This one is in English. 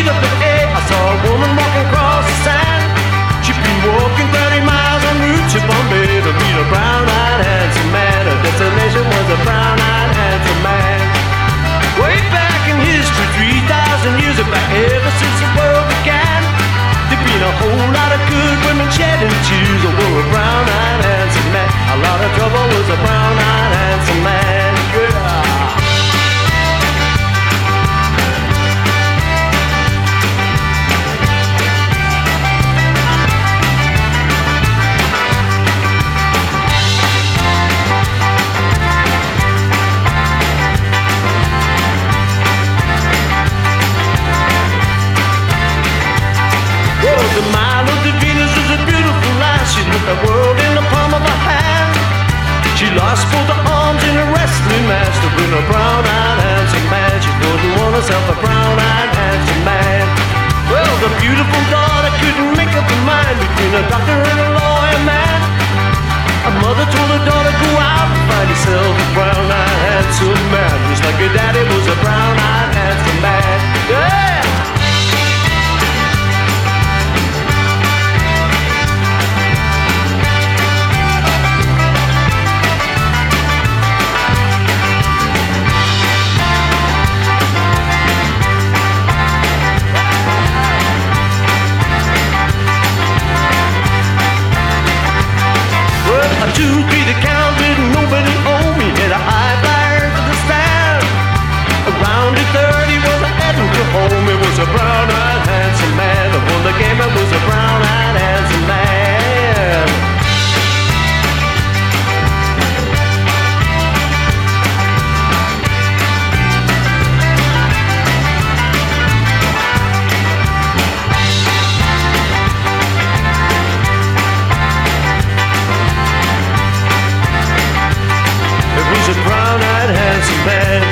up the A, I saw a woman walking across the sand. She'd been walking 30 miles en route to Bombay to meet a brown-eyed handsome man. Her destination was a brown-eyed handsome man. Way back in history, 3,000 years back, ever since the world began, there'd been a whole lot of good women shedding tears over a brown-eyed handsome man. A lot of trouble was a brown-eyed handsome man. Yeah. The Mile of the Venus was a beautiful lass. She looked the world in the palm of her hand. She lost both her arms in a wrestling match to win a brown-eyed handsome man. She couldn't want herself a brown-eyed handsome man. Well, the beautiful daughter couldn't make up her mind between a doctor and a lawyer man. A mother told her daughter, go out and find yourself a brown-eyed handsome man, just like your daddy was a brown-eyed handsome man. Yeah! Two, three, the count, didn't nobody owe me. Hit a high flyer to the stand. Around the 30 was heading to home. It was a brown-eyed handsome man. The one that gave me was a brown-eyed handsome man. A brown-eyed handsome man.